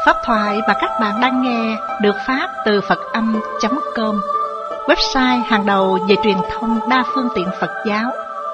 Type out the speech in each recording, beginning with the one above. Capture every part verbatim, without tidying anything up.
Pháp thoại mà các bạn đang nghe được phát từ Phật Âm chấm com, website hàng đầu về truyền thông đa phương tiện Phật giáo.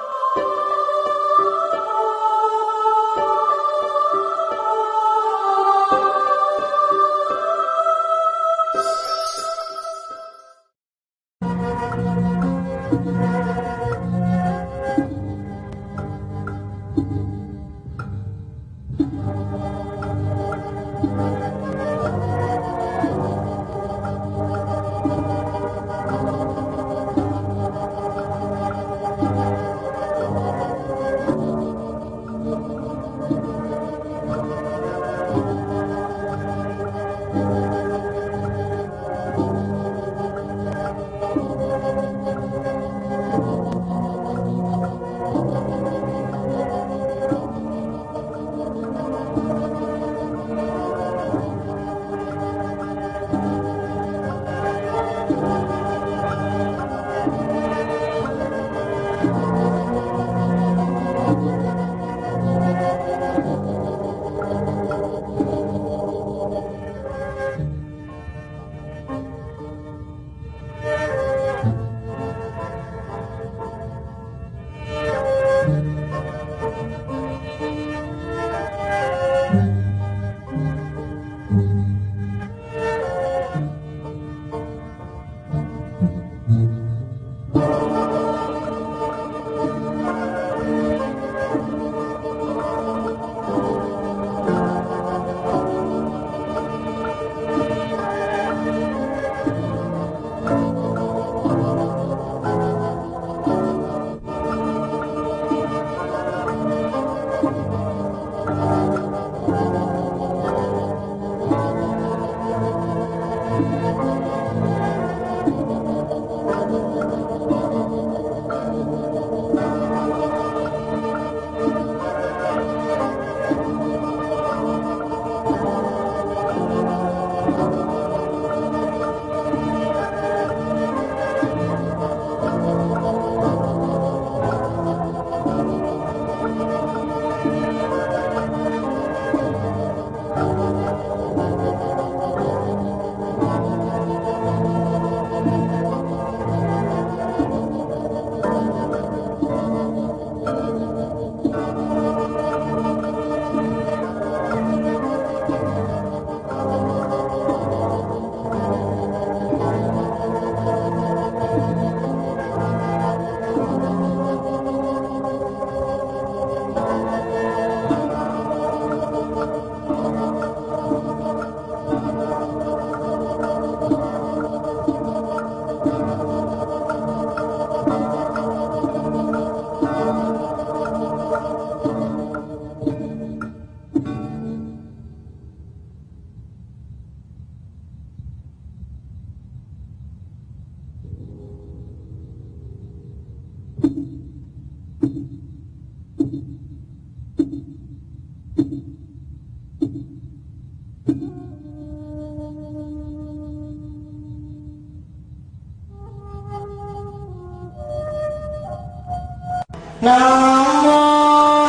Nam mô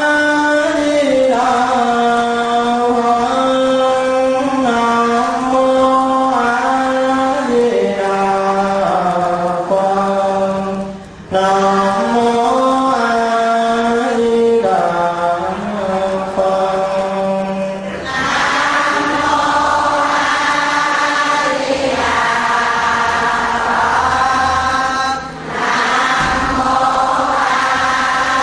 A Di Đà Phật. Nam mô A Di Đà Phật. Nam mô A Di Đà Phật. Nam mô A Di Đà Phật.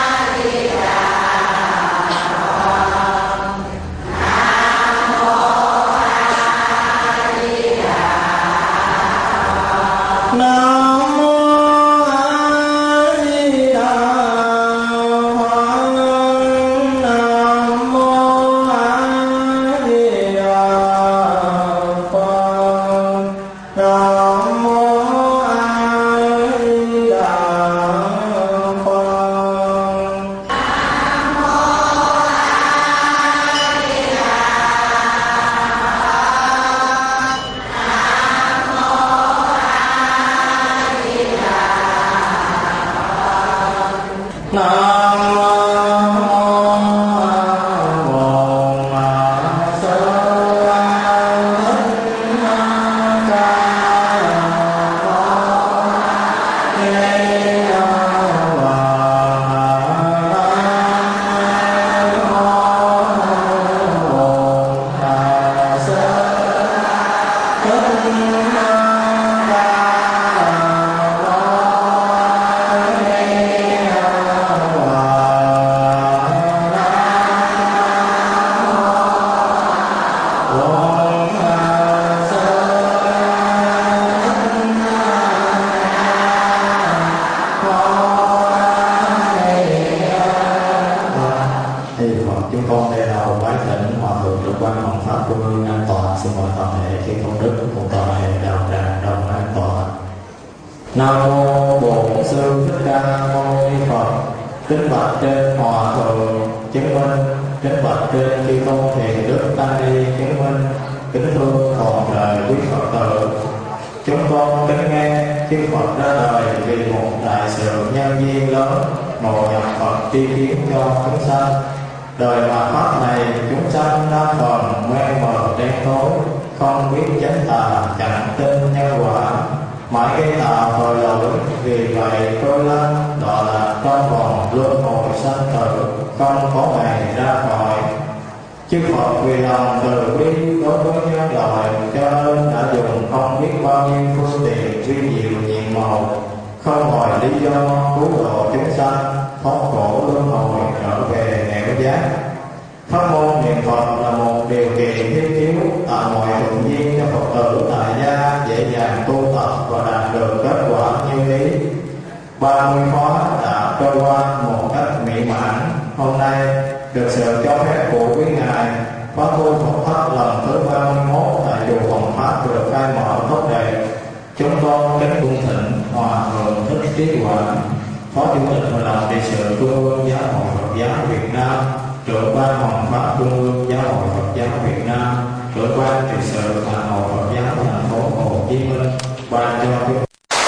Phật, chúng con đây đầu bái thỉnh Hòa thượng Trưởng Quan Hoàng Pháp Trung ương an tọa. Xin mời toàn thể chư công đức cùng toàn thể đạo tràng đồng an tọa. Nam mô Bổn Sư Thích Ca Mâu Ni Phật. Kính bạch trên Hòa thượng chứng minh, kính bạch trên chư tôn thiền đức tăng ni chứng minh, kính thương toàn trời quý Phật tử. Chúng con kính nghe chư Phật ra đời vì một đại sự nhân duyên lớn, ngộ nhập Phật tri kiến cho chúng sanh. Đời mà pháp này chúng sanh đa phần mê mờ đen tối, không biết chánh tà, chẳng tin nhân quả, mãi gây tà tội lỗi. Vì vậy trôi lăn đọa lạc trong vòng luân hồi sanh tử, không có ngày ra khỏi. Chư Phật vì lòng từ bi đối với nhân loại, cho nên đã dùng không biết bao nhiêu phương tiện vi diệu nhiệm màu, không hỏi lý do cứu độ chúng sanh thoát khổ luân hồi trở về nẻo giác. Pháp môn niệm Phật là một điều kiện thiết yếu tạo mọi thuận duyên cho Phật tử tại gia dễ dàng tu tập và đạt được kết quả như ý. ba mươi khóa đã trôi qua một cách mỹ mãn. Hôm nay được sự cho phép của quý ngài, khóa tu Phật pháp lần thứ ba mươi mốt tại chùa Hoàng Pháp được khai mở tốt đẹp. Chúng con kính cung thỉnh Hòa thượng Thích Trí Quảng, Phó Chủ tịch Hội đồng trị sự Trung ương Giáo hội Phật giáo Việt Nam, Trưởng ban Hoàng Pháp Trung ương Giáo hội Phật giáo Việt Nam, Trưởng ban trị sự Hà Nội Phật giáo thành phố Hồ Chí Minh ban cho chúng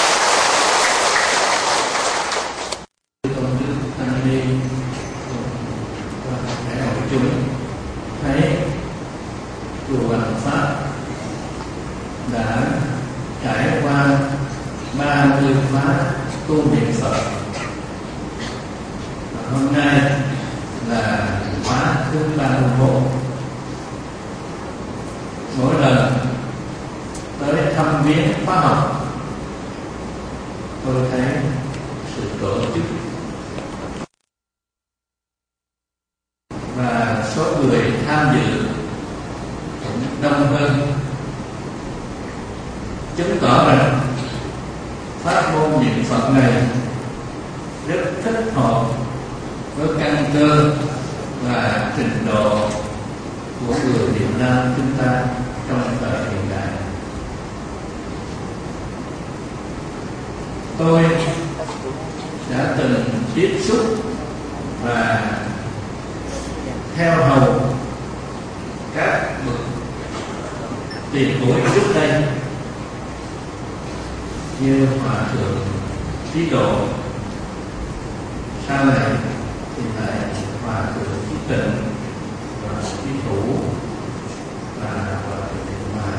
thấy chùa Hoàng Pháp đã trải qua ba mươi khóa tu niệm Phật. Và hôm nay là khóa thứ ba mươi mốt. Mỗi lần tới thăm viếng khóa học, tôi thấy sự tổ chức và số người tham dự cũng đông hơn, chứng tỏ rằng pháp môn niệm Phật này rất thích hợp với căn cơ và trình độ của người Việt Nam chúng ta trong thời hiện đại. Tôi đã từng tiếp xúc và theo hầu các bậc tiền bối trước đây như Hòa thượng Trí Độ, sau này thì lại Hòa thượng Trí Tịnh và Trí Thủ và Hòa thượng Thiện Hòa.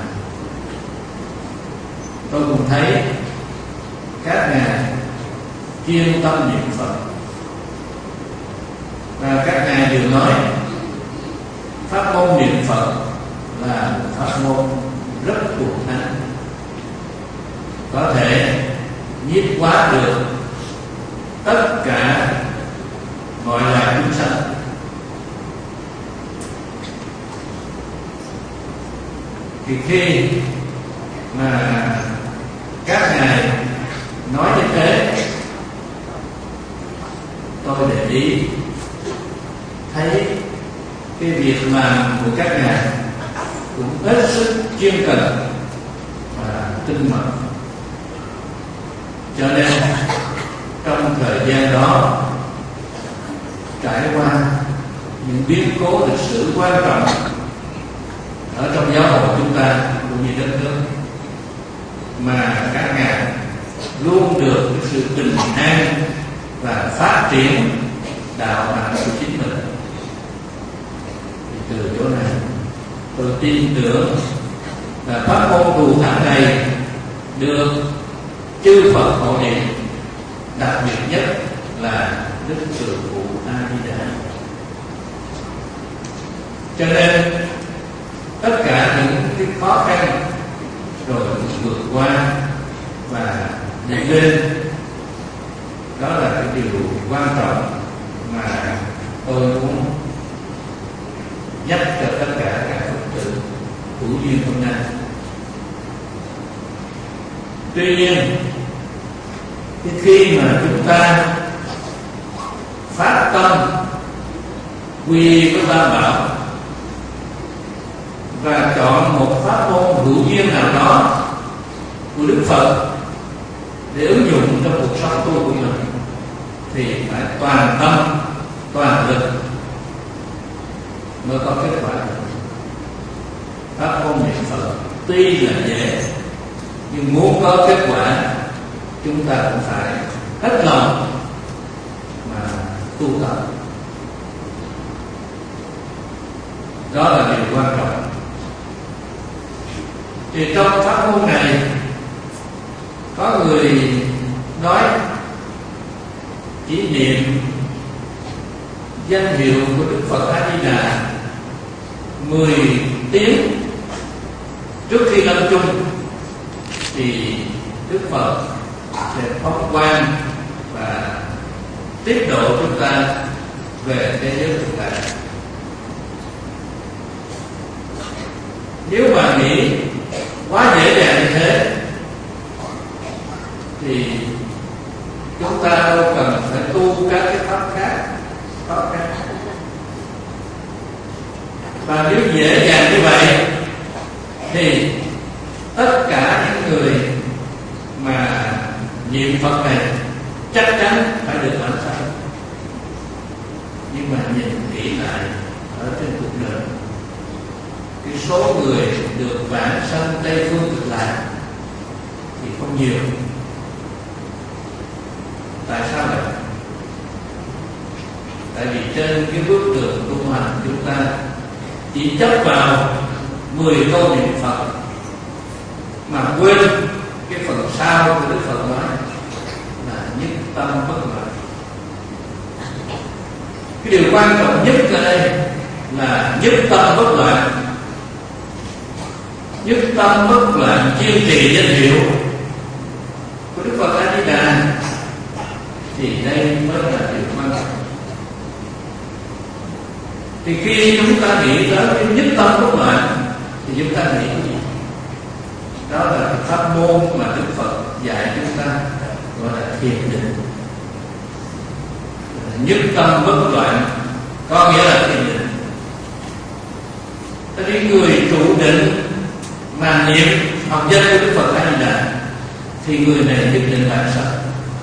Tôi cũng thấy các ngài chuyên tâm niệm Phật, và các ngài đều nói pháp môn niệm Phật là một pháp môn rất thuần thắng, có thể nhiếp hóa được tất cả mọi loài chúng sanh. Thì khi mà các ngài nói như thế, tôi để ý thấy cái việc làm của các ngài cũng hết sức chuyên cần và tinh mật. Cho nên trong thời gian đó trải qua những biến cố lịch sử quan trọng ở trong giáo hội chúng ta cũng như đất nước, mà các ngài luôn được sự bình an và phát triển đạo hạnh của chính mình. Thì từ chỗ này tôi tin tưởng là pháp môn thù thắng này được chư Phật hộ niệm, đặc biệt nhất là Đức Từ Phụ A Di Đà. Cho nên tất cả những cái khó khăn rồi vượt qua và nhảy lên, đó là cái điều quan trọng mà tôi muốn nhắc cho tất cả các Phật tử hữu duyên hôm nay. Tuy nhiên, khi mà chúng ta phát tâm quy với Tam Bảo và chọn một pháp môn hữu duyên nào đó của Đức Phật để ứng dụng trong cuộc sống tu của mình, thì phải toàn tâm toàn lực mới có kết quả. Pháp môn niệm Phật tuy là dễ, nhưng muốn có kết quả chúng ta cũng phải hết lòng mà tu tập. Đó là điều quan trọng. Thì trong pháp môn này có người nói chỉ niệm danh hiệu của Đức Phật A Di Đà mười tiếng trước khi lâm chung thì Đức Phật sẽ phóng quang và tiếp độ chúng ta về thế giới thực tại. Nếu mà nghĩ quá dễ dàng như thế thì chúng ta đâu cần phải tu các cái pháp khác, pháp khác. Và nếu dễ dàng như vậy thì tất cả những người mà niệm Phật này chắc chắn phải được bản sanh. Nhưng mà nhìn kỹ lại ở trên cuộc đời, cái số người được vãng sanh Tây Phương Cực Lạc thì không nhiều. Tại sao vậy? Tại vì trên cái bước đường tu hành chúng ta chỉ chấp vào mười câu niệm Phật mà quên cái phần sau của Đức Phật nói là nhất tâm bất loạn. Cái điều quan trọng nhất ở đây là nhất tâm bất loạn. Nhất tâm bất loạn kiên trì danh hiệu của Đức Phật A Di Đà, thì đây mới là điều quan trọng. Thì khi chúng ta nghĩ tới cái nhất tâm bất loạn thì chúng ta nghĩ gì? Đó là cái pháp môn mà Đức Phật dạy chúng ta, gọi là thiền định. Nhất tâm bất loạn có nghĩa là thiền định. Tại vì người trụ định mà niệm học danh của Đức Phật A Di Đà thì người này nhất định vãng sanh.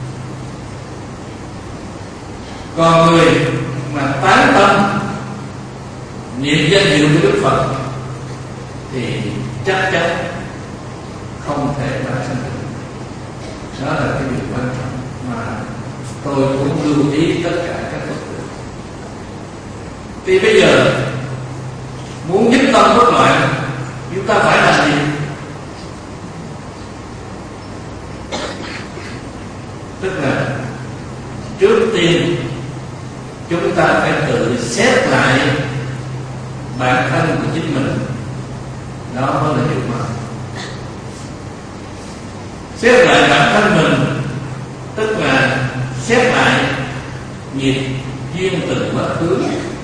Còn người mà tán tâm niệm danh hiệu của Đức Phật thì chắc chắn không thể vãng sanh được. Đó là cái điều quan trọng mà tôi cũng lưu ý tất cả các Phật tử. Thì bây giờ muốn nhất tâm bất loạn, chúng ta phải làm gì? Tức là trước tiên chúng ta phải tự xét lại bản thân của chính mình. Đó mới là điều mà xét lại bản thân mình, tức là xét lại nghiệp duyên từ quá khứ.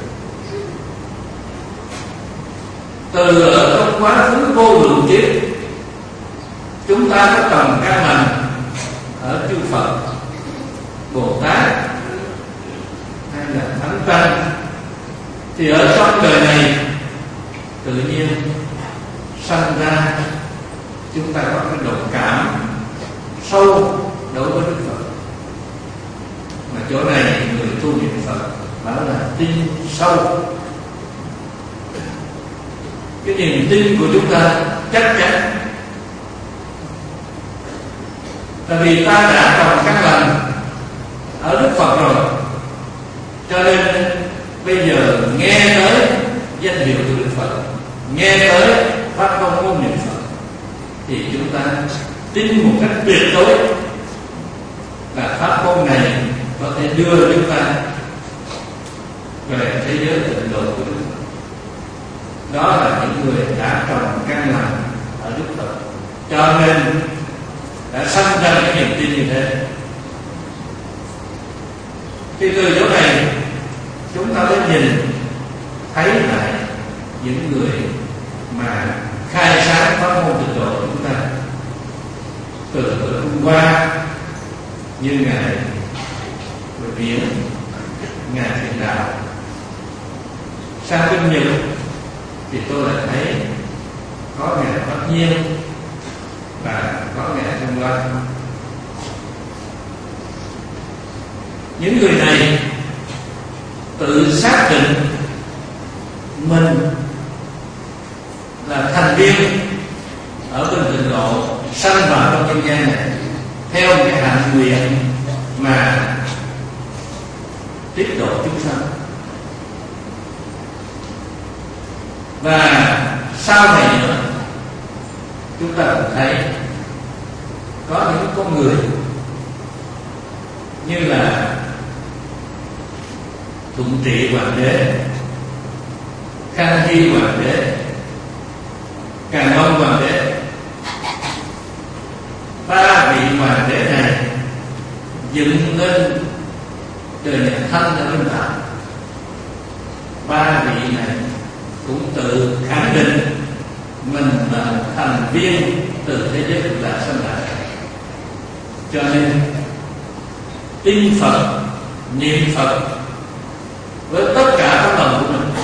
Từ ở trong quá khứ vô lượng kiếp chúng ta có trồng căn lành ở chư Phật, Bồ Tát hay là Thánh Tăng, thì ở trong đời này tự nhiên sanh ra chúng ta có cái đồng cảm sâu đối với Đức Phật. Mà chỗ này người tu niệm Phật bảo là tin sâu. Cái niềm tin của chúng ta chắc chắn, tại vì ta đã trồng căn lành ở Đức Phật rồi, cho nên bây giờ nghe tới danh hiệu của Đức Phật, nghe tới pháp công môn niệm Phật thì chúng ta tin một cách tuyệt đối là pháp môn này có thể đưa chúng ta về thế giới tịnh độ của Đức Phật. Đó là những người đã trồng căn lành ở Đức Phật, cho nên đã sanh ra cái niềm tin như thế. Thì từ chỗ này chúng ta mới nhìn thấy lại những người mà khai sáng pháp môn tịnh độ của chúng ta. Từ từ hôm qua như ngài Bạch Viễn, ngài Thiền Đạo, sang bên Nhật thì tôi lại thấy có Ngài Bất Nhiên và có Ngài Thanh Loan. Những người này tự xác định mình là thành viên ở bên Tịnh Độ, sanh vào trong nhân gian này theo cái hạnh nguyện mà tiếp độ chúng sanh. Và sau này nữa chúng ta cũng thấy có những con người như là Thuận Trị Hoàng đế, Khang Hy Hoàng đế, Càn Long Hoàng đế. Ba vị hoàng đế này dựng lên đời nhà Thanh ở bên Tạng. Ba vị này cũng tự khẳng định mình là thành viên từ thế giới Cực Lạc sanh lại. Cho nên tin Phật, niệm Phật với tất cả các lòng của mình,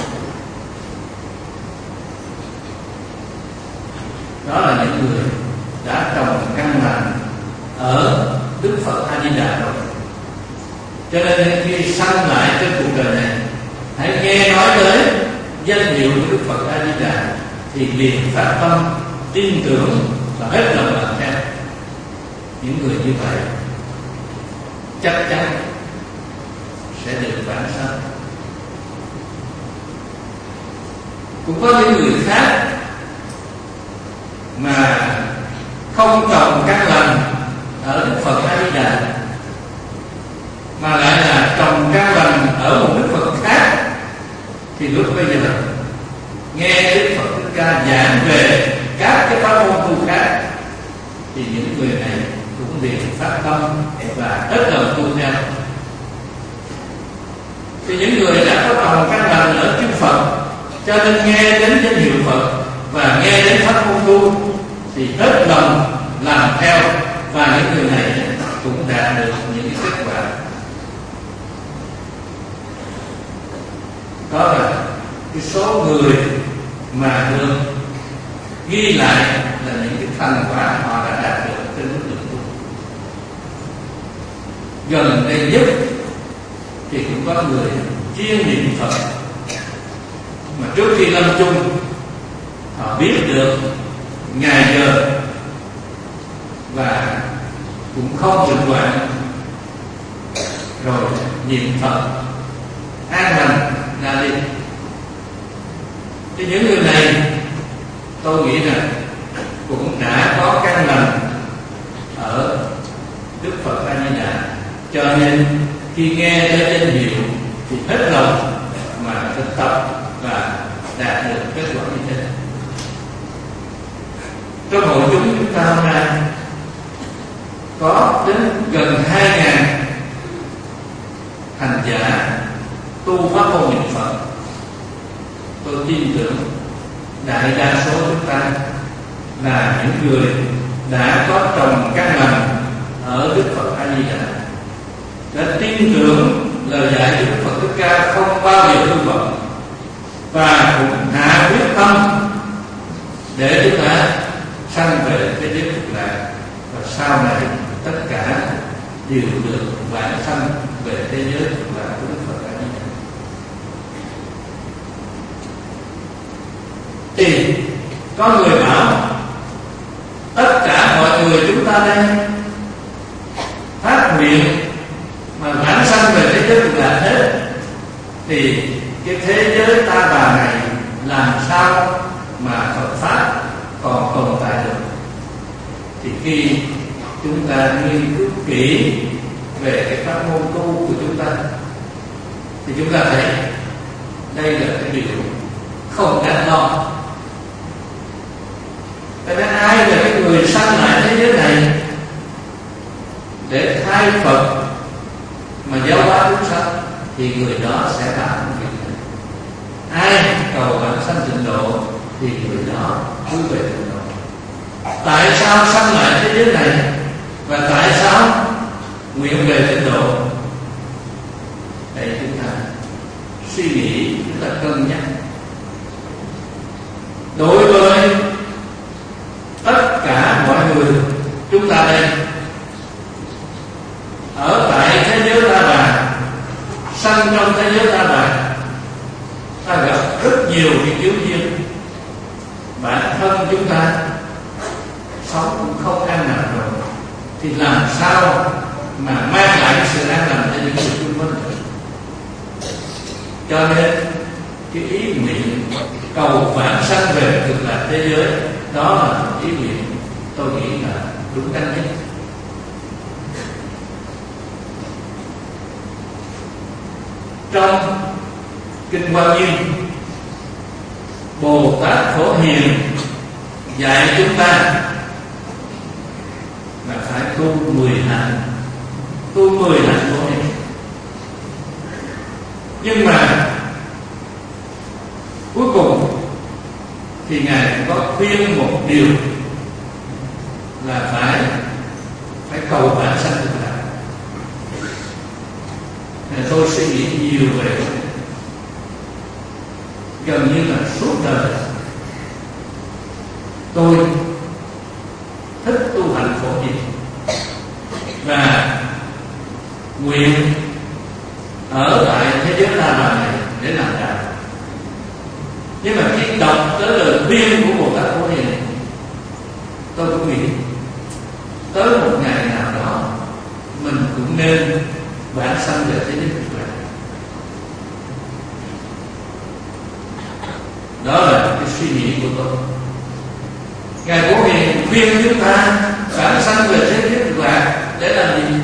đó là những người đã trồng căn lành ở Đức Phật A Di Đà rồi. Cho nên khi sanh lại trên cuộc đời này, hãy nghe nói tới danh hiệu của Đức Phật A Di Đà thì liền phát tâm tin tưởng và hết lòng làm theo. Những người như vậy chắc chắn sẽ được vãng sanh. Cũng có những người khác mà không trồng căn lành ở Đức Phật A Di Đà, mà lại là trồng căn lành ở một Đức Phật khác, thì lúc bây giờ nghe Đức Phật Thích Ca giảng về các cái pháp môn tu khác thì những người này cũng liền phát tâm và hết lòng tu theo. Thì những người đã có trồng căn lành ở chư Phật, cho nên nghe đến danh hiệu Phật và nghe đến pháp môn tu thì hết lòng làm theo, và những người này cũng đạt được những kết quả. Đó là cái số người mà được ghi lại là những cái thành quả họ đã đạt được trên bước đường tu. Gần đây nhất thì cũng có người chuyên niệm Phật, mà trước khi lâm chung họ biết được ngày giờ và cũng không dựng loạn, rồi niệm Phật an lành ra đi. Thì những người này tôi nghĩ rằng cũng đã có căn lành ở Đức Phật A Di Đà, cho nên khi nghe tới danh hiệu thì hết lòng mà thực tập và đạt được kết quả như thế. Trong hội chúng chúng ta hôm nay có đến gần hai ngàn hành giả tu pháp môn niệm Phật. Tôi tin tưởng đại đa số chúng ta là những người đã có trồng căn lành ở Đức Phật A Di Đà, đã tin tưởng lời dạy của Đức Phật Thích Ca không bao giờ hư vọng, và cũng hạ quyết tâm để chúng ta sanh về thế giới Cực Lạc, và sau này tất cả đều được vãng sanh về thế giới Cực Lạc của Đức Phật A Di Đà. Thì có người bảo tất cả mọi người chúng ta đây phát nguyện mà vãng sanh về thế giới Cực Lạc hết, thì cái thế giới ta bà này làm sao mà Phật pháp còn tồn tại được? Thì khi chúng ta nghiên cứu kỹ về cái pháp môn tu của chúng ta thì chúng ta thấy đây là cái điều không đáng lo. Cho nên ai là cái người sanh lại thế giới này để thay Phật mà giáo hóa chúng sanh thì người đó sẽ làm việc này. Ai cầu vãng sanh tịnh độ thì người đó cứ về tịnh độ. Tại sao sanh lại thế giới này và tại sao nguyện về tịnh độ? Để chúng ta suy nghĩ, chúng ta cân nhắc. Đối với tất cả mọi người chúng ta đây, ở tại thế giới ta bà, sanh trong thế giới ta bà, ta gặp rất nhiều những thiếu duyên. Bản thân chúng ta sống cũng không an lạc rồi, thì làm sao mà mang lại sự an lành cho những người xung quanh? Cho nên cái ý nguyện cầu vãng sanh về cực lạc thế giới, đó là ý nguyện tôi nghĩ là đúng đắn nhất. Trong Kinh Hoa Nghiêm, Bồ Tát Phổ Hiền dạy chúng ta là phải tu mười hạnh, tu mười hạnh Phổ Hiền. Nhưng mà cuối cùng thì Ngài cũng có khuyên một điều là phải phải cầu vãng sanh cực lạc. Tôi suy nghĩ nhiều về gần như là suốt đời tôi thích tu hành Phổ Hiền và nguyện ở tại thế giới ta bà này để làm đạo. Nhưng mà khi đọc tới lời khuyên của Bồ Tát Phổ Hiền, tôi cũng nghĩ tới một ngày nào đó mình cũng nên vãng sanh về thế giới cực lạc. Đó là cái suy nghĩ của tôi. Ngài Phổ Hiền khuyên chúng ta vãng sanh về thế giới cực lạc để làm gì?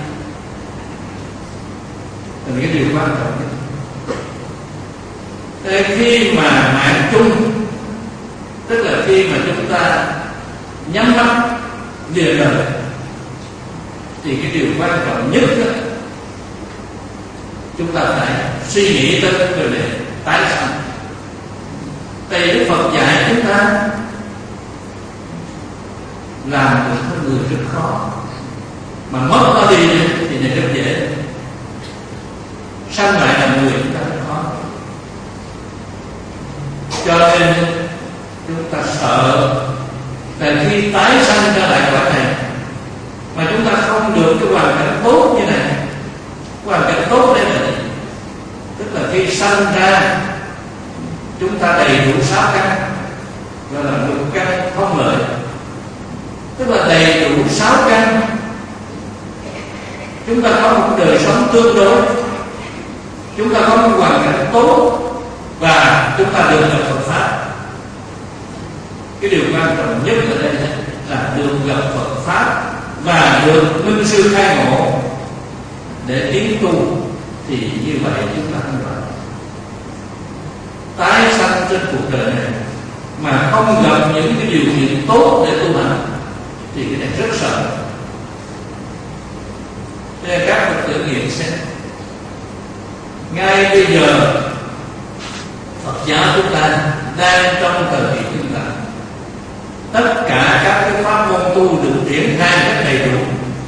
Là cái điều quan trọng nhất. Thế khi mà mạng chung, tức là khi mà chúng ta nhắm mắt lìa đời, thì cái điều quan trọng nhất đó, chúng ta phải suy nghĩ tới vấn đề tái sanh. Tại Đức Phật dạy chúng ta làm một con người rất khó, mà mất nó đi thì này rất dễ. Sanh lại là người chúng ta rất khó. Cho nên chúng ta sợ là khi tái sanh trở lại cõi này mà chúng ta không được cái hoàn cảnh tốt như này. Hoàn cảnh tốt đây là gì? Tức là khi sanh ra chúng ta đầy đủ sáu căn, gọi là lục căn thông lợi. Tức là đầy đủ sáu căn, chúng ta có một đời sống tương đối, chúng ta có một hoàn cảnh tốt và chúng ta được gặp Phật Pháp. Cái điều quan trọng nhất ở đây là được gặp Phật Pháp và được minh sư khai ngộ để tiến tu, thì như vậy chúng ta không phải tái sanh trên cuộc đời này mà không gặp những cái điều kiện tốt để tu hành thì cái này rất sợ. Nên các Phật tử nghiệm xem, ngay bây giờ Phật giáo chúng ta đang trong thời kỳ chúng ta, tất cả các cái pháp môn tu được triển khai rất đầy đủ,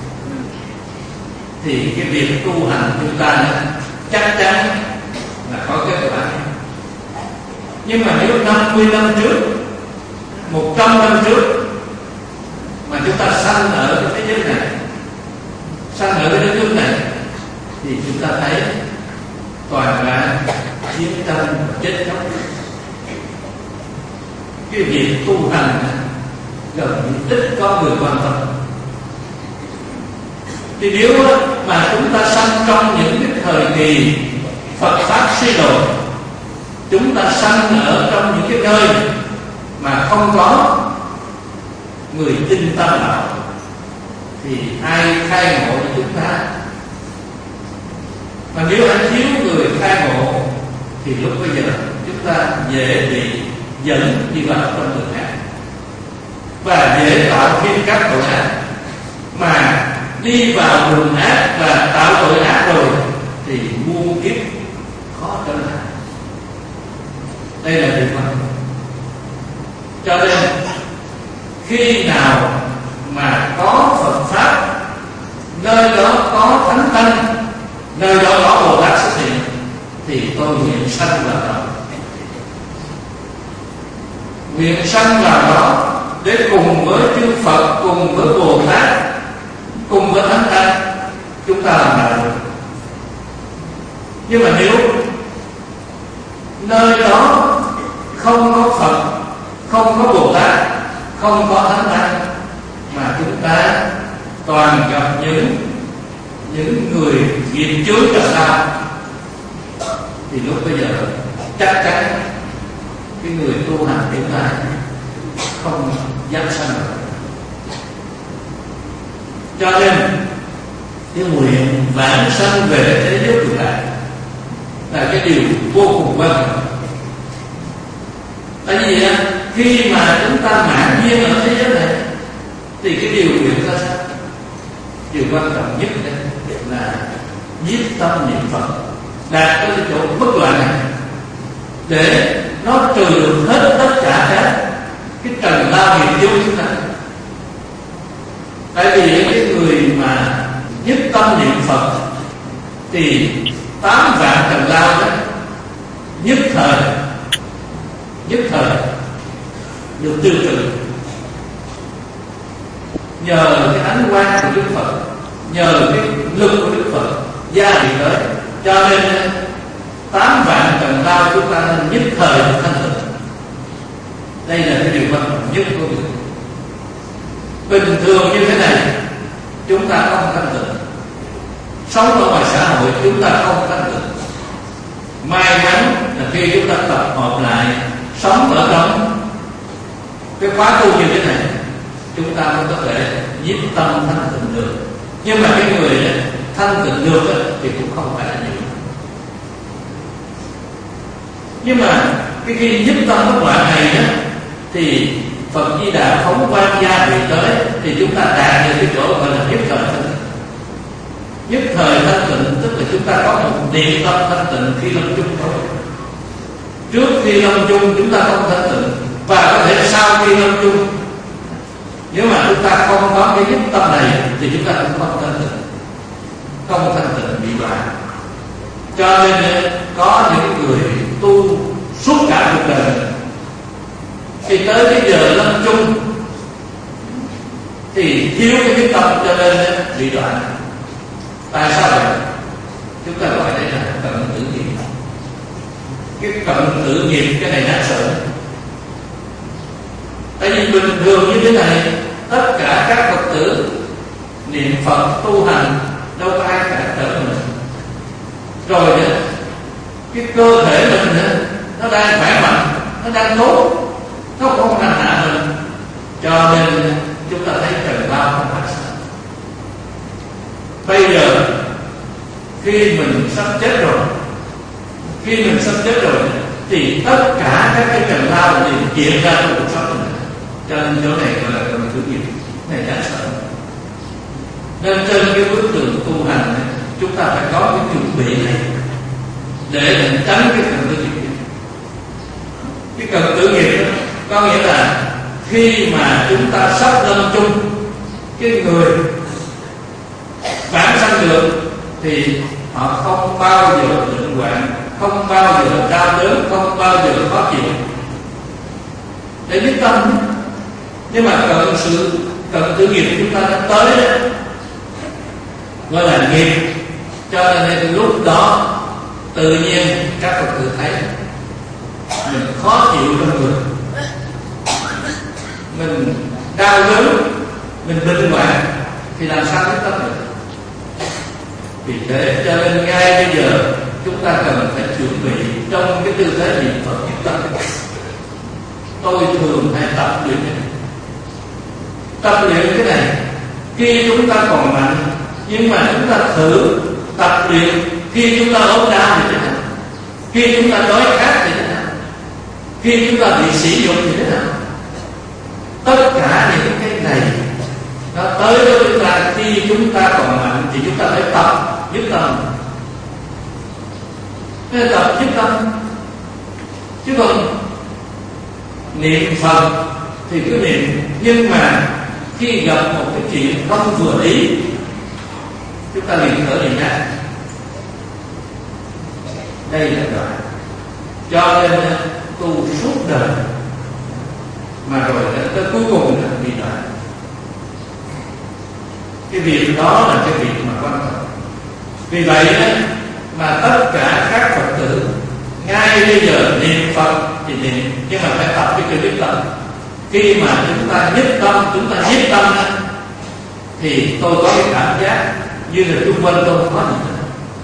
thì cái việc tu hành chúng ta chắc chắn là có kết quả. Nhưng mà nếu năm mươi năm trước, một trăm năm trước mà chúng ta sanh ở cái thế giới này, sanh ở cái đất nước này, thì chúng ta thấy toàn là chiến tranh và chết chóc. Cái việc tu hành gần như ít có người quan tâm. Thì nếu mà chúng ta sanh trong những cái thời kỳ Phật Pháp suy đồi, chúng ta sanh ở trong những cái nơi mà không có người tin Tam Bảo, thì ai khai ngộ cho chúng ta? Mà nếu ai thiếu người khai ngộ thì lúc bây giờ chúng ta dễ bị dẫn đi vào trong đường ác và dễ tạo thêm các tội ác. Mà đi vào đường ác và tạo tội ác rồi thì muôn kiếp khó trở lại. Đây là điều quan trọng. Cho nên khi nào mà có Phật Pháp, nơi đó có Thánh Tăng, nơi đó có Bồ Tát xuất hiện, thì tôi nguyện sanh vào đó nguyện sanh vào đó để cùng với chư Phật, cùng với Bồ Tát, cùng với Thánh Tăng chúng ta làm đạo được. Nhưng mà nếu nơi đó không có Phật, không có Bồ Tát, không có Thánh Tăng, mà chúng ta toàn gặp những những người nghiệp chướng trần lao, thì lúc bây giờ chắc chắn cái người tu hành chúng ta không dám sanh rồi. Cho nên cái nguyện vãng sanh về thế giới cực lạc là cái điều vô cùng quan trọng. Tại vì khi mà chúng ta mãn duyên ở thế giới này thì cái điều nguyện ra sao? Điều quan trọng nhất là nhiếp tâm niệm Phật, đạt tới cái chỗ bất loạn này để nó trừ được hết tất cả các cái trần lao nghiệp chướng chúng ta. Tại vì cái người mà nhất tâm niệm Phật thì tám vạn trần lao đó nhất thời nhất thời được tiêu trừ nhờ cái ánh quang của Đức Phật, nhờ cái lực của Đức Phật gia bị tới. Cho nên tám vạn trần lao chúng ta nên nhất thời thanh tịnh. Đây là cái điều quan trọng nhất của người. Bình thường như thế này chúng ta không thanh tịnh, sống ở ngoài xã hội chúng ta không thanh tịnh. May mắn là khi chúng ta tập hợp lại sống ở trong cái khóa tu như thế này, chúng ta mới có thể nhiếp tâm thanh tịnh được. Nhưng mà cái người thanh tịnh được thì cũng không phải là nhiều. Nhưng mà cái khi nhiếp tâm các loại này đó, thì Phật Di Đà phóng quang gia vị tới, thì chúng ta đạt được cái chỗ gọi là nhất thời thanh tịnh. Nhất thời thanh tịnh tức là chúng ta có một niệm tâm thanh tịnh khi lâm chung thôi. Trước khi lâm chung chúng ta không thanh tịnh, và có thể sau khi lâm chung, nếu mà chúng ta không có cái nhất tâm này thì chúng ta cũng không thanh tịnh, không thanh tịnh bị loạn. Cho nên có những người tu suốt cả cuộc đời, thì tới cái giờ lâm chung thì thiếu cái nhất tâm, cho nên bị loạn. Tại sao vậy? Chúng ta gọi đây là cận tử nghiệp. Cái cận tử nghiệp cái này đáng sợ. Tại vì bình thường như thế này, tất cả các Phật tử niệm Phật tu hành đâu có ai cản trở mình. Rồi đó, cái cơ thể mình đó, nó đang khỏe mạnh, nó đang tốt, nó không làm hại mình. Cho nên chúng ta thấy trần lao không phải sao. Bây giờ khi mình sắp chết rồi, khi mình sắp chết rồi thì tất cả các cái trần lao thì hiện ra trong cuộc sống mình. Cho nên chỗ này gọi là cận tử nghiệp, này đáng sợ. Nên trên cái bước đường tu hành này, chúng ta phải có cái chuẩn bị này để tránh cái cận tử nghiệp. Cái cận tử nghiệp đó có nghĩa là khi mà chúng ta sắp lâm chung, cái người vãng sanh được thì họ không bao giờ bệnh hoạn, không bao giờ đau đớn, không bao giờ khó chịu, để biết tâm. Nhưng mà cận sự cận tử nghiệp chúng ta đã tới đó, gọi là nghiệp. Cho nên lúc đó tự nhiên các Phật tử thấy mình khó chịu trong người, mình đau đớn, mình bệnh hoạn, thì làm sao biết tâm được? Vì thế cho nên ngay bây giờ chúng ta cần phải chuẩn bị trong cái tư thế niệm Phật nhất tâm. Tôi thường hay tập luyện cái này. Tập luyện cái này khi chúng ta còn mạnh, nhưng mà chúng ta thử tập luyện khi chúng ta ốm đau thì thế nào, khi chúng ta đói khát thì thế nào, khi chúng ta bị sỉ nhục thì thế nào. Tất cả những cái này nó tới với chúng ta khi chúng ta còn mạnh, thì chúng ta phải tập nhất tâm. Nên tập nhất tâm. Chứ còn niệm Phật thì cứ niệm, nhưng mà khi gặp một cái chuyện không vừa ý, chúng ta liền thở niệm ra. Đây là đoạn. Cho nên tu suốt đời mà rồi tới cuối cùng là bị đọa. Cái việc đó là cái việc mà quan trọng. Vì vậy đó, mà tất cả các Phật tử ngay bây giờ niệm Phật thì niệm, nhưng mà phải tập cái chữ nhất tâm. Khi mà chúng ta nhất tâm, chúng ta nhất tâm đó, thì tôi có cái cảm giác như là chung quanh tôi không có gì nữa.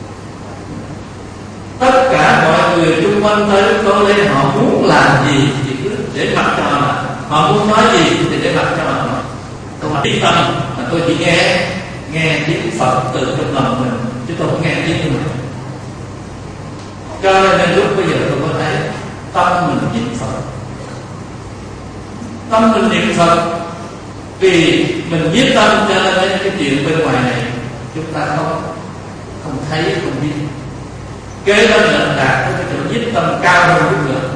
Tất cả mọi người chung quanh tới tôi đây, họ muốn làm gì thì cứ để mặc cho họ làm. Họ muốn nói gì thì để mặc cho họ nói. Tôi mà yên tâm mà tôi chỉ nghe nghe tiếng Phật từ trong lòng mình, chứ tôi không nghe tiếng của mình. Cho nên lúc bây giờ tôi có thấy tâm mình niệm Phật, tâm mình niệm Phật, vì mình biết tâm, cho nên cái chuyện bên ngoài này chúng ta không không thấy, không biết. Kế đó là đạt tới cái chỗ nhất tâm cao hơn chút nữa.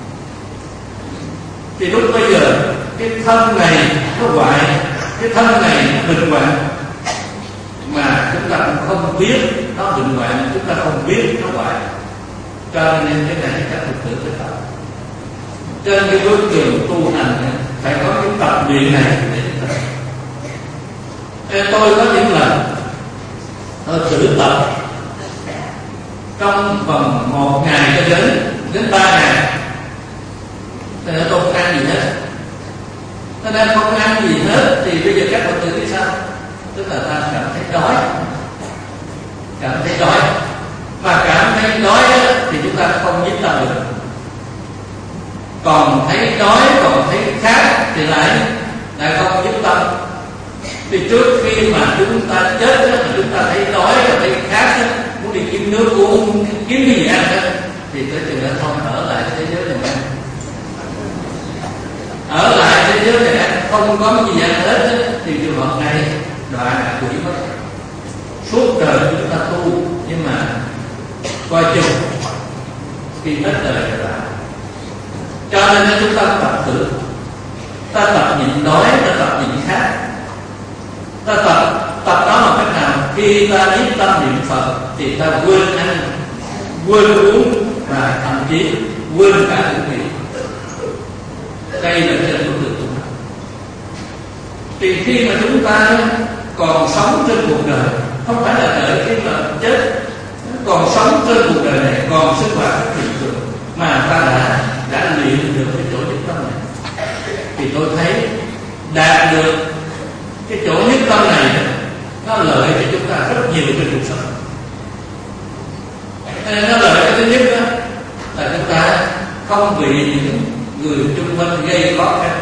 Thì lúc bây giờ cái thân này nó hoại, cái thân này nó bệnh hoạn, mà chúng ta cũng không biết nó bệnh hoạn, chúng ta không biết nó hoại. Cho nên cái này các Phật tử phải tập. Trên cái bước đường tu hành này, phải có cái tập luyện này để tập. Tôi có những lần tôi thử tập trong vòng một ngày cho đến đến ba ngày, thì tôi không ăn gì hết. Cho nên không ăn gì hết thì bây giờ các Phật tử thì sao? Tức là ta cảm thấy đói, cảm thấy đói, mà cảm thấy đói đó, thì chúng ta không nhất tâm được. Còn thấy đói, còn thấy khát thì lại lại không nhất tâm. Thì trước khi mà chúng ta chết đó, mà chúng ta thấy đói và thấy khát đó, muốn đi kiếm nước uống, kiếm cái gì ăn đó, thì tới chừng đó không ở lại thế giới này ăn. Ở lại thế giới này ăn, không có cái gì ăn hết đó, thì trường hợp này đọa ngạ quỷ mất. Suốt đời chúng ta tu, nhưng mà coi chừng khi hết đời là đọa. Cho nên chúng ta tập thử, ta tập nhịn đói, ta tập nhịn khát, ta tập tập đó là cách nào? Khi ta nhất tâm niệm Phật thì ta quên ăn, quên uống, và thậm chí quên cả hương vị. Đây là trên con đường tu hành. Thì khi mà chúng ta còn sống trên cuộc đời, không phải là đợi khi mà chết, còn sống trên cuộc đời này, còn sinh hoạt bình thường, mà ta đã đã luyện được cái chỗ nhất tâm này, thì tôi thấy đạt được cái chỗ nhất tâm này nó lợi cho chúng ta rất nhiều trên cuộc sống. Nó lợi cái thứ nhất đó là chúng ta không bị những người chung quanh gây khó khăn.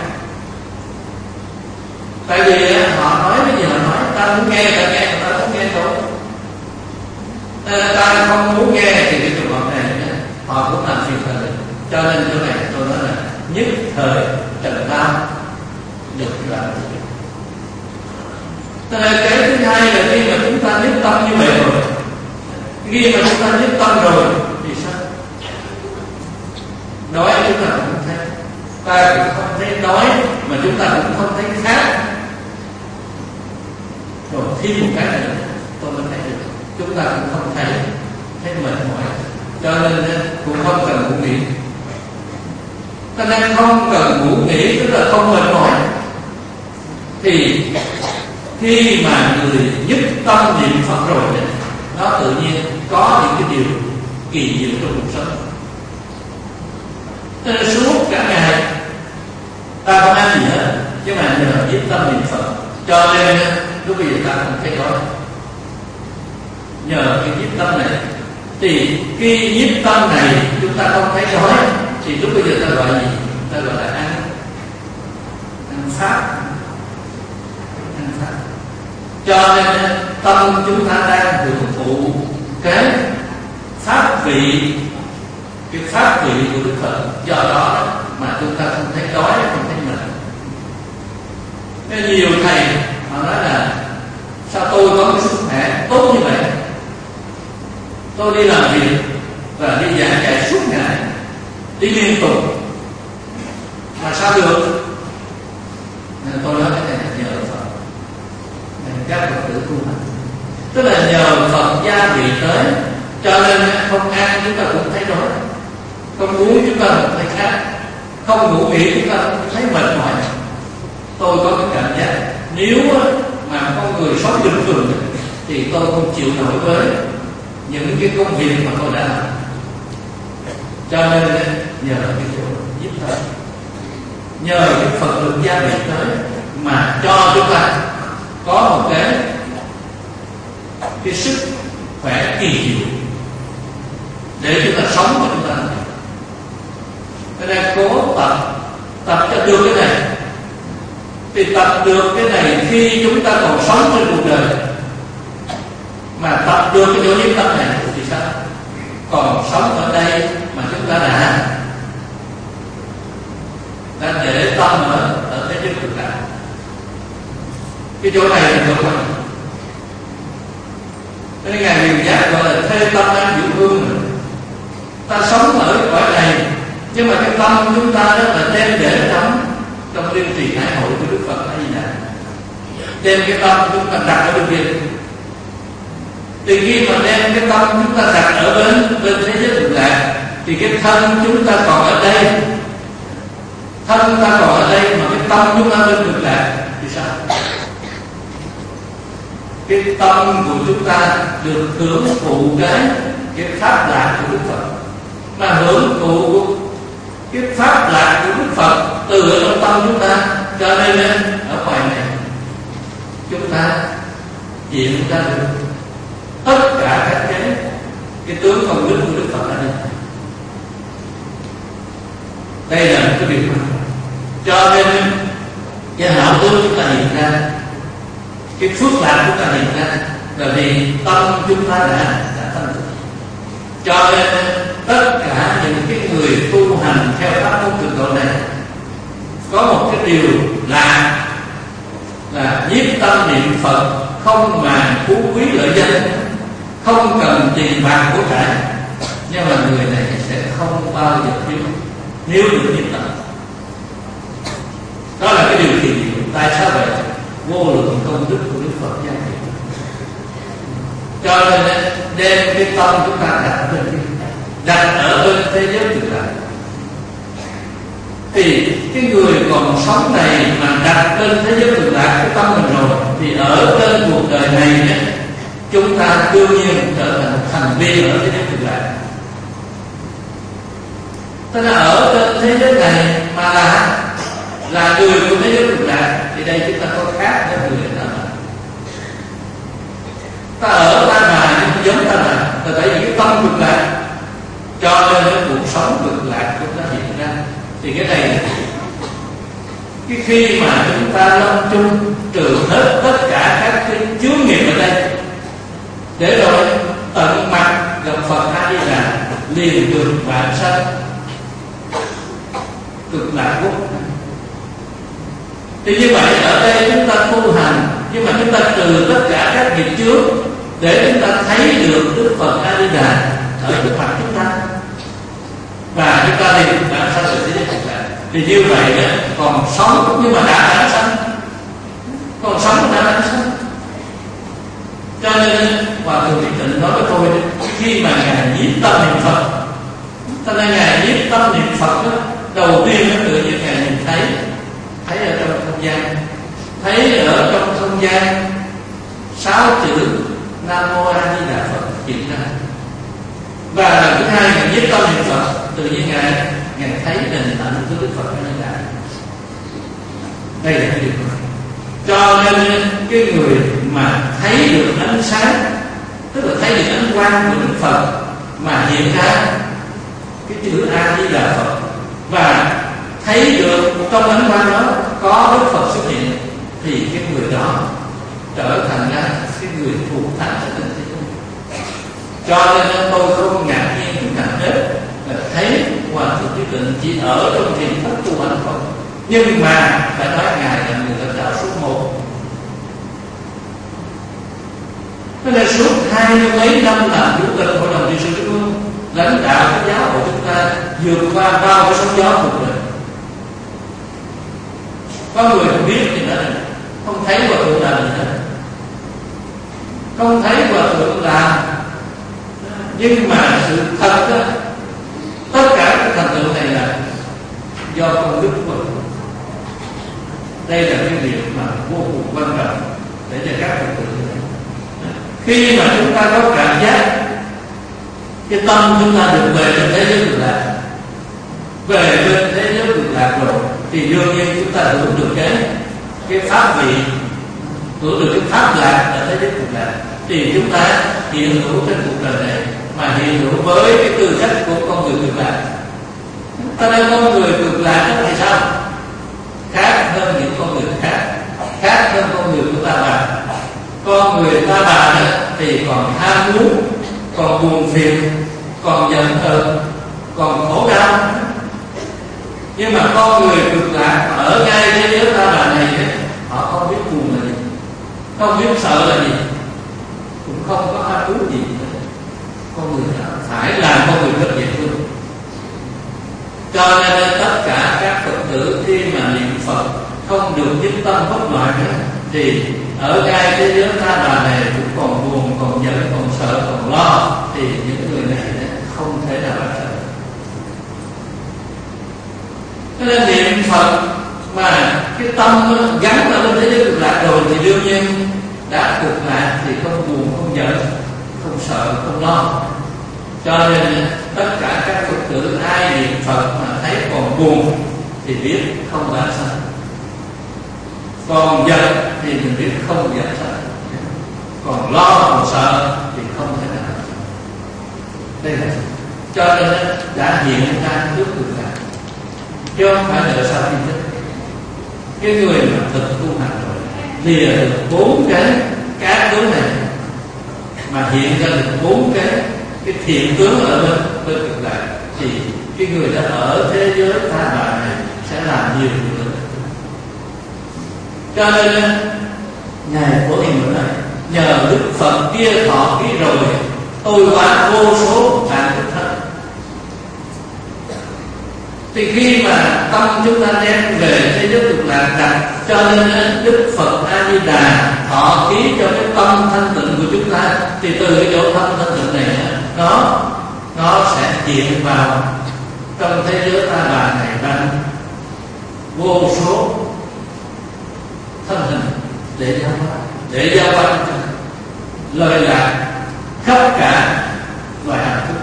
Tại vì họ nói cái gì họ nói, ta muốn nghe ta nghe, ta không nghe thôi. Ta không muốn nghe thì cái trường hợp này họ cũng làm phiền ta. Cho nên chỗ này tôi nói là nhất thời trần tam được làm. Cho nên cái thứ hai là khi mà chúng ta nhất tâm như vậy rồi, khi mà chúng ta nhất tâm rồi thì sao? Đói chúng ta cũng không thấy, ta cũng không thấy đói, mà chúng ta cũng không thấy khát. Rồi thêm một cái nữa tôi mới thấy được, chúng ta cũng không thấy thấy mệt mỏi. Cho nên cũng không cần ngủ nghỉ. Cho nên không cần ngủ nghỉ, tức là không mệt mỏi. Thì khi mà người nhất tâm niệm Phật rồi, nó tự nhiên có những cái điều kỳ diệu trong cuộc sống. Cho nên suốt cả ngày ta không ăn gì hết, nhưng mà nhờ nhất tâm niệm Phật, cho nên lúc bây giờ ta không thấy đói. Nhờ cái nhất tâm này, thì khi nhất tâm này chúng ta không thấy đói, thì lúc bây giờ ta gọi gì? Ta gọi là ăn ăn pháp, ăn pháp. Cho nên tâm chúng ta đang hưởng thụ cái pháp vị, cái pháp vị của Đức Phật. Do đó mà chúng ta không thấy đói, không thấy mệt. Nên nhiều thầy họ nói là sao tôi có cái sức khỏe tốt như vậy, tôi đi làm việc và đi giảng dạy suốt ngày, đi liên tục, mà sao được? Nên tôi nói cái này là nhờ Phật, các Phật tử tu hành, tức là nhờ Phật gia vị tới, cho nên không ăn chúng ta cũng thấy đói, không uống chúng ta cũng thấy khát, không ngủ nghỉ chúng ta thấy mệt mỏi. Tôi có cái cảm giác nếu mà con người sống bình thường thì tôi không chịu nổi với những cái công việc mà tôi đã làm. Cho nên nhờ cái chỗ giúp tôi, nhờ cái Phật lực gia bị tới mà cho chúng ta có một cái cái sức khỏe kỳ diệu để chúng ta sống và chúng ta cái này cố tập tập cho được cái này. Thì tập được cái này khi chúng ta còn sống trên cuộc đời, mà tập được cái chỗ nhiếp tâm này thì sao? Còn sống ở đây mà chúng ta đã đã để tâm ở ở thế giới cực lạc. Cái chỗ này là được rồi. Cho nên Ngài Huyền Giác gọi là thê tâm an dưỡng hương. Ta sống ở cõi này, nhưng mà cái tâm chúng ta đó là đem để trong trong liên trì hải hội của Đức Phật A Di Đà. Đem cái tâm chúng ta đặt ở bên kia. Thì khi mà đem cái tâm chúng ta đặt ở bên bên thế giới cực lạc, thì cái thân chúng ta còn ở đây, thân ta còn ở đây mà cái tâm chúng ta bên cực lạc thì sao? Cái tâm của chúng ta được hưởng thụ cái cái pháp lạc của Đức Phật, mà hưởng thụ cái pháp lạc của Đức Phật từ ở trong tâm chúng ta. Cho nên ở ngoài này chúng ta hiện ra được tất cả các cái cái tướng công đức của Đức Phật ở đây. Đây là một cái điều quan trọng. Cho nên cái hảo tướng chúng ta hiện ra, cái phước lạc chúng ta hiện ra là vì tâm chúng ta đã đã thành tựu. Cho nên tất cả những cái người tu hành theo pháp môn Cực Độ này có một cái điều là là nhiếp tâm niệm Phật, không màng phú quý lợi danh, không cần tiền bạc của cải, nhưng mà người này sẽ không bao giờ thiếu nếu được nhiếp tâm. Đó là cái điều kỳ diệu. Tại sao vậy? Vô lượng công đức của Đức Phật gia trì. Cho nên đem cái tâm chúng ta đặt bên kia, đặt ở bên thế giới cực lạc, thì cái người còn sống này mà đặt bên thế giới cực lạc cái tâm mình rồi, thì ở trên cuộc đời này nhé, chúng ta đương nhiên trở thành thành viên ở thế giới cực lạc. Tức là ở trên thế giới này mà là là người của thế giới cực lạc, thì đây chúng ta có khác với người đó. Ta ở ta mà nhưng giống ta là là tại vì cái tâm cực lạc, cho nên cái cuộc sống cực lạc chúng ta hiện ra. Thì cái này cái khi mà chúng ta lâm chung trừ hết tất cả các cái chướng nghiệp ở đây, để rồi tận mặt gặp Phật A Di Đà, liền được vãng sanh cực lạc quốc. Thì như vậy ở đây chúng ta tu hành, nhưng mà chúng ta trừ tất cả các nghiệp chướng để chúng ta thấy được Đức Phật A Di Đà ở trước mặt chúng ta, và chúng ta liền vãng sanh được thế giới cực lạc. Thì như vậy đó, còn sống nhưng mà đã vãng sanh, còn sống đã vãng sanh. Cho nên Hòa Thượng Thích Tịnh nói với tôi, khi mà Ngài nhiếp tâm niệm Phật, cho nên Ngài nhiếp tâm niệm Phật đó, đầu tiên nó tự nhiên Ngài nhìn thấy thấy ở trong không gian, thấy ở trong không gian sáu chữ Nam Mô A Di Đà Phật hiện ra. Và lần thứ hai Ngài nhiếp tâm niệm Phật, tự nhiên Ngài Ngài thấy hình ảnh của Đức Phật A Di Đà. Đây là cái điều này. Cho nên cái người mà thấy được ánh sáng, tức là thấy được ánh quang của Đức Phật mà hiện ra cái chữ A Di Đà Phật, và thấy được trong ánh quang đó có Đức Phật xuất hiện, thì cái người đó trở thành ra cái người thuộc thánh ở trên thế giới. Cho nên tôi không ngạc nhiên chút nào hết là thấy Hòa Thượng Thích Tịnh chỉ ở trong thiền thất tu hành Phật, nhưng mà phải nói Ngài là người lãnh đạo số một. Thế là suốt hai mươi mấy năm làm chủ tịch Hội đồng trị sự Trung ương, lãnh đạo cái giáo hội chúng ta vượt qua bao cái sóng gió cuộc đời. Có người không biết thì nói là không thấy Hòa Thượng làm gì hết, không thấy Hòa Thượng làm, nhưng mà sự thật đó, tất cả các thành tựu này là do công đức của mình. Đây là cái việc mà vô cùng quan trọng để cho các Phật tử. Khi mà chúng ta có cảm giác cái tâm chúng ta được về trên thế giới cực lạc, về bên thế giới cực lạc rồi, thì đương nhiên chúng ta hưởng được cái cái pháp vị, hưởng được cái pháp lạc ở thế giới cực lạc, thì chúng ta hiện hữu trên cuộc đời này mà hiện hữu với cái tư cách của con người cực lạc. Ta nói con người cực lạc đó thì sao? Khác hơn những con người khác, khác hơn con người của ta bà. Con người ta bà thì còn ham muốn, còn buồn phiền, còn giận hờn, còn khổ đau. Nhưng mà con người cực lạc ở ngay thế giới ta bà này, họ không biết buồn là gì, không biết sợ là gì, cũng không có ham muốn gì. Con người phải làm con người rất dễ thương. Cho nên tất cả các Phật tử khi mà niệm Phật không được nhất tâm bất loạn nữa, thì ở ngay thế giới ta bà này cũng còn buồn, còn giận, còn sợ, còn lo, thì những người này không thể nào đạt được. Cho nên niệm Phật mà cái tâm gắn ở bên thế giới cực lạc rồi thì đương nhiên đã cực lạc thì không buồn, không giận, không sợ, không lo. Cho nên tất cả các Phật tử ai niệm Phật mà thấy còn buồn thì biết không phải sao, còn giận thì mình biết không giận sao, còn lo còn sợ thì không thể nào. Đây là cho nên đã hiện ra trước cực lạc, chứ không phải đợi sau khi chết. Cái người mà thực tu hành rồi lìa được bốn cái các tướng này, mà hiện ra được bốn cái cái thiện tướng ở bên bên cực lạc, thì cái người đã ở thế giới ta bà này sẽ làm nhiều việc lớn. Cho nên ngài Phổ Hiền nói này, nhờ Đức Phật kia thọ ký rồi, tôi qua vô số vạn kiếp thân. Thì khi mà tâm chúng ta đem về thế giới cực lạc đặt, cho nên Đức Phật A Di Đà thọ ký cho cái tâm thanh tịnh của chúng ta, thì từ cái chỗ tâm thanh tịnh này nó nó sẽ hiện vào trong thế giới ta bà này bằng vô số thân hình để giao quan, để giao quan lời lạc khắp cả loài hạnh phúc.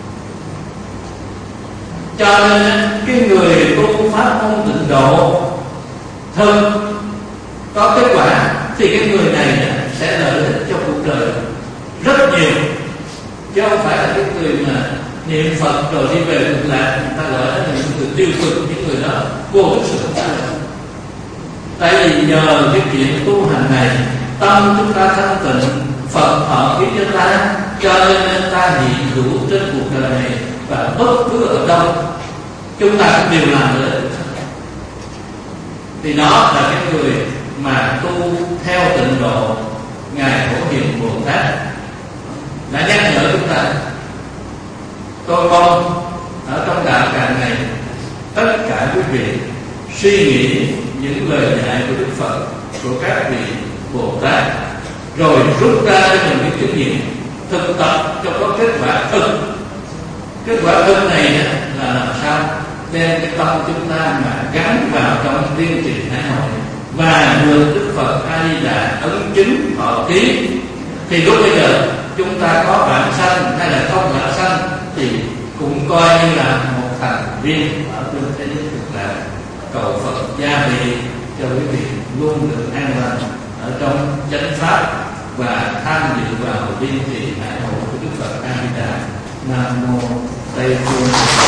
Cho nên cái người tu pháp môn tịnh độ thân có kết quả thì cái người này sẽ lợi ích cho cuộc đời rất nhiều, chứ không phải là cái người mà niệm Phật rồi đi về cực lạc người ta gọi là những người tiêu cực, những người đó vô thực sự. Tại vì nhờ cái chuyện tu hành này, tâm chúng ta thanh tịnh, Phật thọ ký cho ta, cho nên ta hiện hữu trên cuộc đời này, và bất cứ ở đâu chúng ta cũng đều làm được. Thì đó là cái người mà tu theo tịnh độ ngài Phổ Hiền Bồ Tát đã nhắc nhở chúng ta. Tôi con ở trong đạo tràng này, tất cả quý vị suy nghĩ những lời dạy của Đức Phật, của các vị Bồ Tát, rồi rút ra cho mình cái kinh nghiệm, thực tập cho có kết quả thực. Kết quả thực này là làm sao đem cái tâm chúng ta mà gắn vào trong tiên trì Hải Hội và được Đức Phật A Di Đà ấn chứng thọ ký, thì lúc bây giờ chúng ta có bản sanh hay là không bản sanh thì cũng coi như là một thành viên ở trên thế giới cực lạc. Cầu Phật gia trì cho quý vị luôn được an lành ở trong chánh pháp và tham dự vào tiên trì Hải Hội của Đức Phật A Di Đà. Nam mô Tây Phương.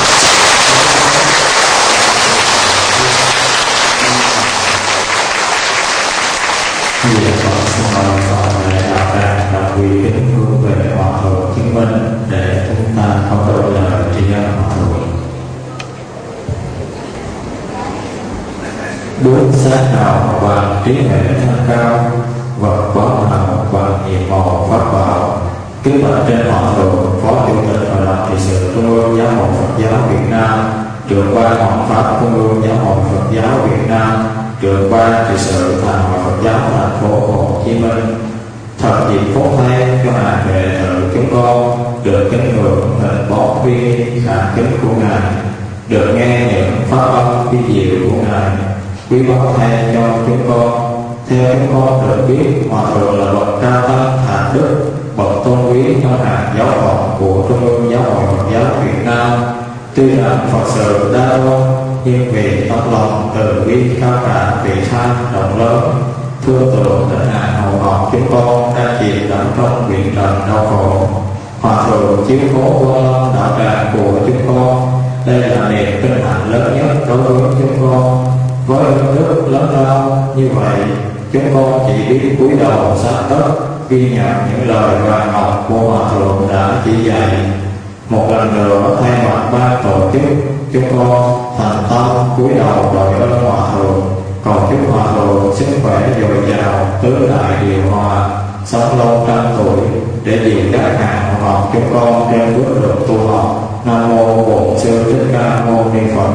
Vì Phật xin mời toàn thể đạo tràng và quy kính hướng về Hòa Thượng chứng minh để chúng ta có đôi lời tri ân Hòa Thượng. Bước sát nào bằng trí huệ thanh cao, vật báu nào bằng nhiệm màu pháp bảo. Kính bạch trên Hòa Thượng, Phó Chủ tịch Hội đồng trị sự Trung ương Giáo hội Phật giáo Việt Nam, trưởng ban Hoằng pháp Trung ương Giáo hội Phật giáo Việt Nam, trưởng ban trị sự Thành hội Phật giáo thành phố Hồ Chí Minh. Thật dịp phúc thay cho hàng đệ tử chúng con được kính ngưỡng hình bóng viên khả kính của ngài, được nghe những pháp âm vi diệu của Ngài, quý báu thay cho chúng con. Theo chúng con được biết, Hòa Thượng là bậc cao tăng hạnh đức, bậc tôn quý trong hàng giáo phận của Trung ương Giáo hội Phật giáo Việt Nam. Tuy rằng Phật sự đa đoan, nhưng vì tấm lòng từ bi cao cả, vị tha rộng lớn, thương tượng đến hàng hầu học chúng con đang chìm đắm trong biển trần đau khổ. Hòa Thượng chiếu cố Quan Long đạo tràng của chúng con. Đây là niềm vinh hạnh lớn nhất đối với chúng con. Với ơn đức lớn lao như vậy, chúng con chỉ biết cúi đầu sát đất, ghi nhận những lời vàng ngọc của Hòa Thượng đã chỉ dạy. Một lần nữa thay mặt ban tổ chức, chúng con thành tâm cúi đầu đội ơn Hòa Thượng, cầu chúc Hòa Thượng sức khỏe dồi dào, tứ đại điều hòa, sống lâu trăm tuổi để dìu các hàng học chúng con trên bước đường tu học. Nam mô Bổn Sư Thích Ca Mâu Ni Phật.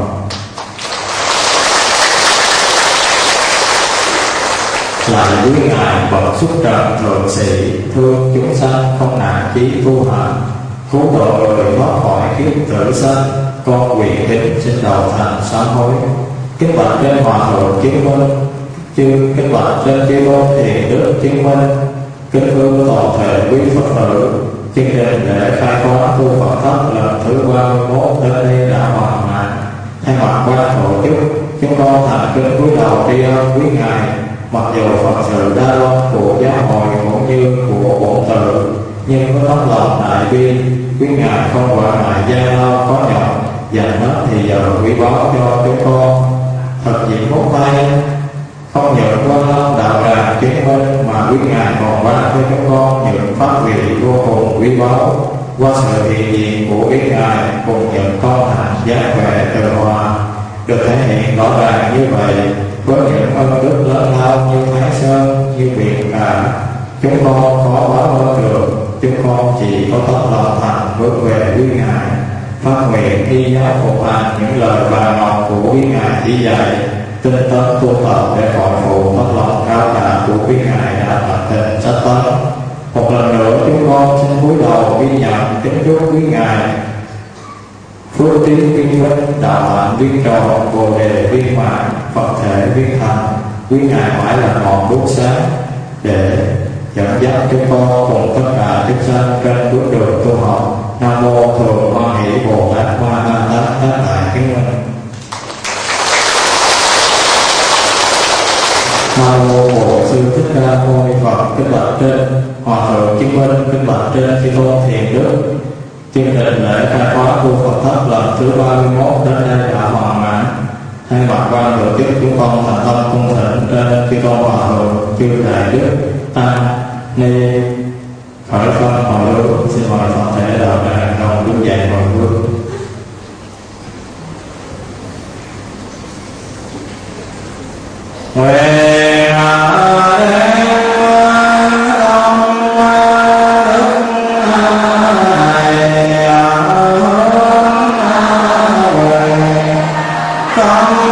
Lại quý ngài bậc xuất trần thượng sĩ, thương chúng sanh không nản chí tu hành, cứu độ người thoát khỏi kiếp tử sanh, con quỳ kính xin đầu thành sám hối. Kính bạch trên Hòa Thượng chứng minh, chư kính bạch trên chư tôn thiền đức chứng minh, kính thưa toàn thể quý Phật tử. Chương trình lễ khai khóa tu Phật thất lần thứ ba mươi mốt đến đây đã hoàn thành. Thay mặt ban tổ chức, chúng con thành kính cúi đầu tri ân quý ngài. Mặc dù Phật sự đa đoan của giáo hội cũng như của bổn tự, nhưng có tấm lòng đại bi, quý ngài không quản ngại gian lao khó nhọc, dành hết thì giờ quý báu cho chúng con. Thật diện mốt tay, không những Quan Long đạo tràng chứng minh mà quý ngài còn ban cho chúng con những pháp vị vô cùng quý báu. Qua sự hiện diện của quý ngài cùng những con hành giác khỏe từ hòa được thể hiện rõ ràng như vậy, với những ân đức lớn lao như Thái Sơn, như biển cả, chúng con khó quá ơn được. Chúng con chỉ có tấm lòng thành bước về quý ngài, phát nguyện thi giáo phục hành những lời vàng ngọc của quý ngài chỉ dạy, tinh tấn tu tập để cội phụ tấm lòng cao cả của quý ngài đã thành tịnh sách tấn. Một lần nữa chúng con xin cúi đầu ghi nhận kính chúc quý ngài phước tiến viên vinh, đạo hạnh viên tròn, bồ đề viên mãn, Phật thể viên thành. Quý ngài mãi là ngọn đuốc sáng để dẫn dắt chúng con cùng tất cả chúng sanh trên bước đường tu học. Nam mô Thượng Quan Hỷ Bồ Tát Ma Ha Tát Tát Đại Kính Minh. Nam mô Bổn Sư Thích Ca Mâu Ni Phật. Kính bạch trên Hòa Thượng chứng minh, kính bạch trên chư tôn thiền đức. Chương trình lễ khai khóa tu Phật thất lần thứ ba mươi mốt đến đây đã hoàn mãn. Thay mặt ban tổ chức, chúng con thành tâm cung thỉnh trên chư tôn Hòa Thượng, chư đại đức tăng ni khởi phân hồi hướng. Xin mời toàn thể đạo tràng đồng đứng dậy hồi hướng. Nguyện Come